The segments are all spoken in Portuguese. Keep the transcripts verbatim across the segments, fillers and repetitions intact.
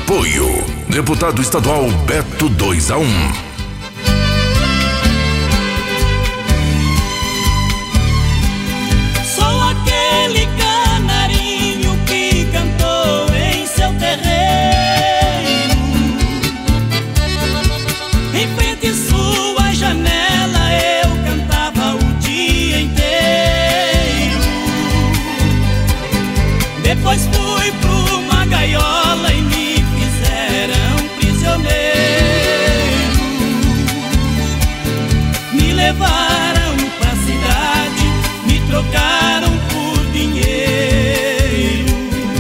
Apoio Deputado Estadual Beto dois a um. Sou aquele canarinho que cantou em seu terreiro, em frente à sua janela eu cantava o dia inteiro. Depois fui pra uma gaiola e me fizeram prisioneiro. Me levaram pra cidade, me trocaram por dinheiro.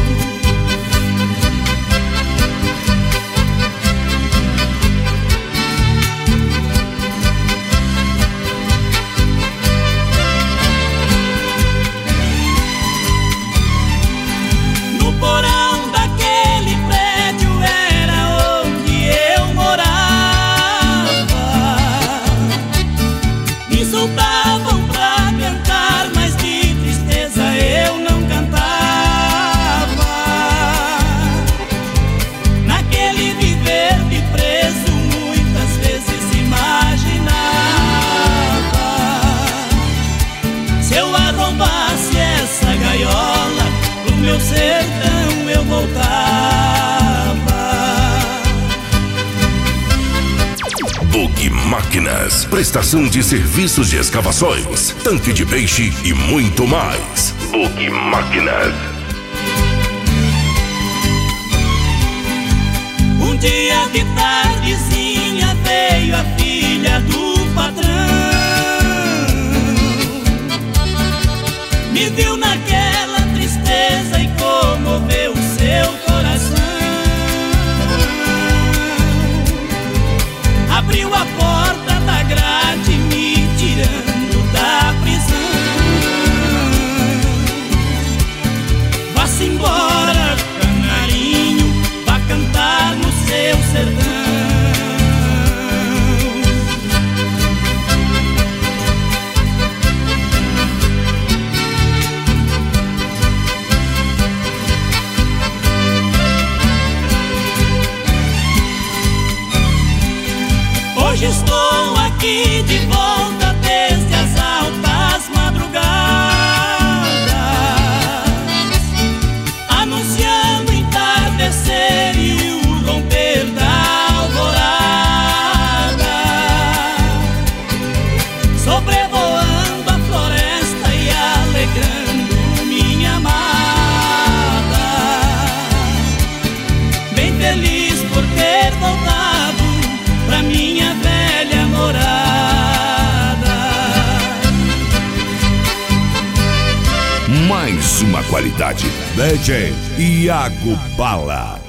No porão daquele prédio era onde eu morava. Me soltavam pra cantar, mas de tristeza eu não cantava. Naquele viver de preso muitas vezes imaginava, se eu arrombasse essa gaiola, pro meu sertão eu voltava. Bug Máquinas, prestação de serviços de escavações, tanque de peixe e muito mais. Bug Máquinas. Um dia de tardezinha veio a filha do patrão, me viu naquela tristeza e comoveu o seu coração. Abriu a porta da grade me tirando da prisão. Vá-se embora, canarinho, vá cantar no seu sertão. Hoje estou aqui de volta desde as altas madrugadas, anunciando o entardecer e o romper da alvorada, sobrevoando a floresta e alegrando minha amada, bem feliz por ter voltado pra minha velha morada. Mais uma qualidade. D J Iago Bala.